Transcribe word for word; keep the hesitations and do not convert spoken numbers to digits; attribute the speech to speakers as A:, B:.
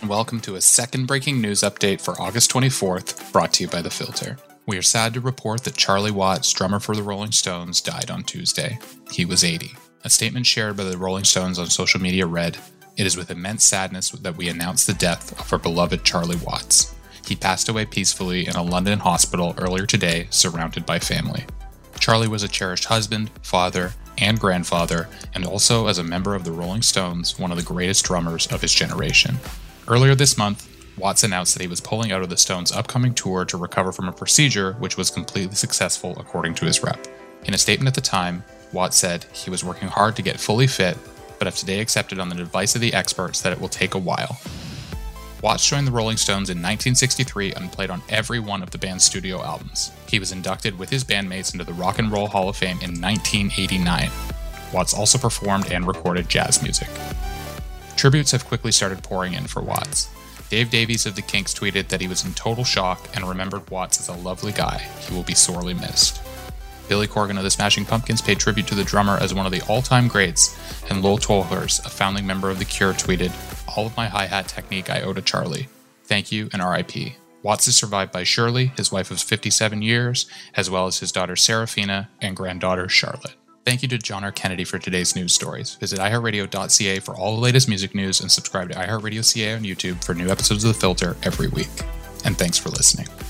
A: and welcome to a second breaking news update for August twenty-fourth, brought to you by The Filter. We are sad to report that Charlie Watts, drummer for the Rolling Stones, died on Tuesday. He was eighty. A statement shared by the Rolling Stones on social media read, "It is with immense sadness that we announce the death of our beloved Charlie Watts. He passed away peacefully in a London hospital earlier today, surrounded by family." Charlie was a cherished husband, father, and grandfather, and also as a member of the Rolling Stones, one of the greatest drummers of his generation. Earlier this month, Watts announced that he was pulling out of the Stones' upcoming tour to recover from a procedure which was completely successful, according to his rep. In a statement at the time, Watts said he was working hard to get fully fit, but have today accepted on the advice of the experts that it will take a while. Watts joined the Rolling Stones in nineteen sixty-three and played on every one of the band's studio albums. He was inducted with his bandmates into the Rock and Roll Hall of Fame in nineteen eighty-nine. Watts also performed and recorded jazz music. Tributes have quickly started pouring in for Watts. Dave Davies of the Kinks tweeted that he was in total shock and remembered Watts as a lovely guy. He will be sorely missed. Billy Corgan of the Smashing Pumpkins paid tribute to the drummer as one of the all-time greats, and Lol Tolhurst, a founding member of The Cure, tweeted, "All of my hi-hat technique I owe to Charlie. Thank you and R I P" Watts is survived by Shirley, his wife of fifty-seven years, as well as his daughter Serafina and granddaughter Charlotte. Thank you to John R. Kennedy for today's news stories. Visit i heart radio dot c a for all the latest music news and subscribe to iHeartRadio C A on YouTube for new episodes of The Filter every week. And thanks for listening.